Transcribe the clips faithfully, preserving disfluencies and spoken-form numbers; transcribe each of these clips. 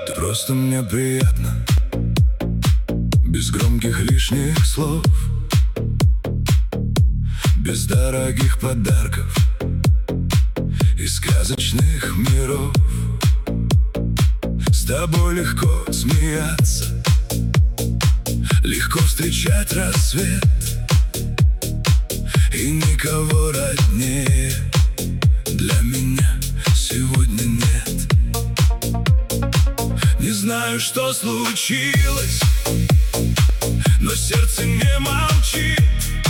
Ты просто мне приятна, без громких лишних слов, без дорогих подарков и сказочных миров. С тобой легко смеяться, легко встречать рассвет, и никого роднее для меня сегодня нет. Не знаю, что случилось, но сердце не молчит.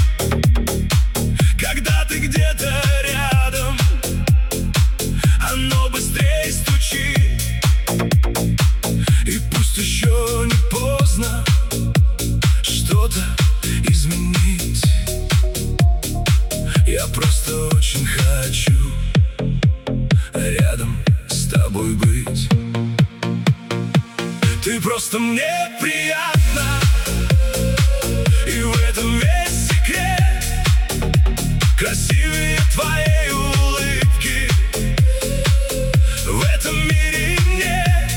Когда ты где-то рядом, оно быстрее стучит. И пусть еще не поздно что-то изменить, я просто очень хочу рядом с тобой быть. Ты просто мне приятна, и в этом весь секрет. Красивее твоей улыбки в этом мире нет.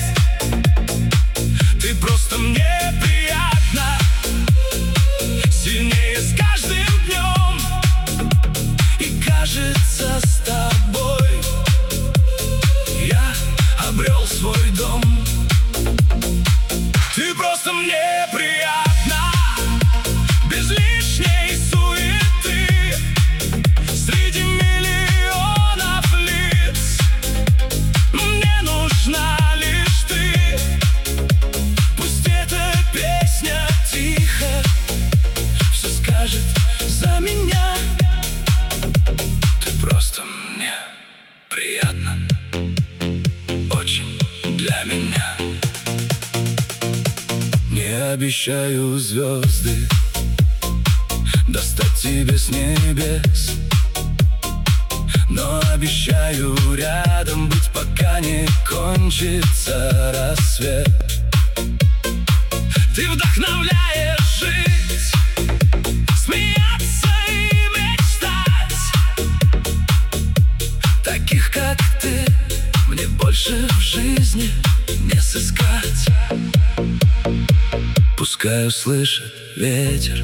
Ты просто мне приятна, сильнее с каждым днем. И кажется, с тобой я обрел свой дом. Ты просто мне приятна, без лишней суеты, среди миллионов лиц. Мне нужна лишь ты. Пусть эта песня тихо все скажет за меня. Ты просто мне приятна, очень для меня. Не обещаю звезды достать тебе с небес, но обещаю рядом быть, пока не кончится рассвет. Ты вдохновляешь жить, смеяться и мечтать. Таких, как ты, мне больше в жизни не сыскать. Пускай услышит ветер,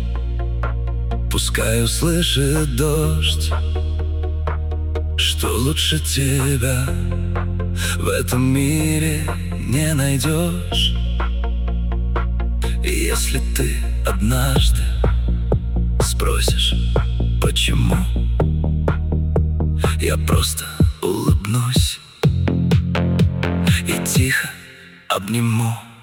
пускай услышит дождь, что лучше тебя в этом мире не найдешь. И если ты однажды спросишь, почему, я просто улыбнусь и тихо обниму.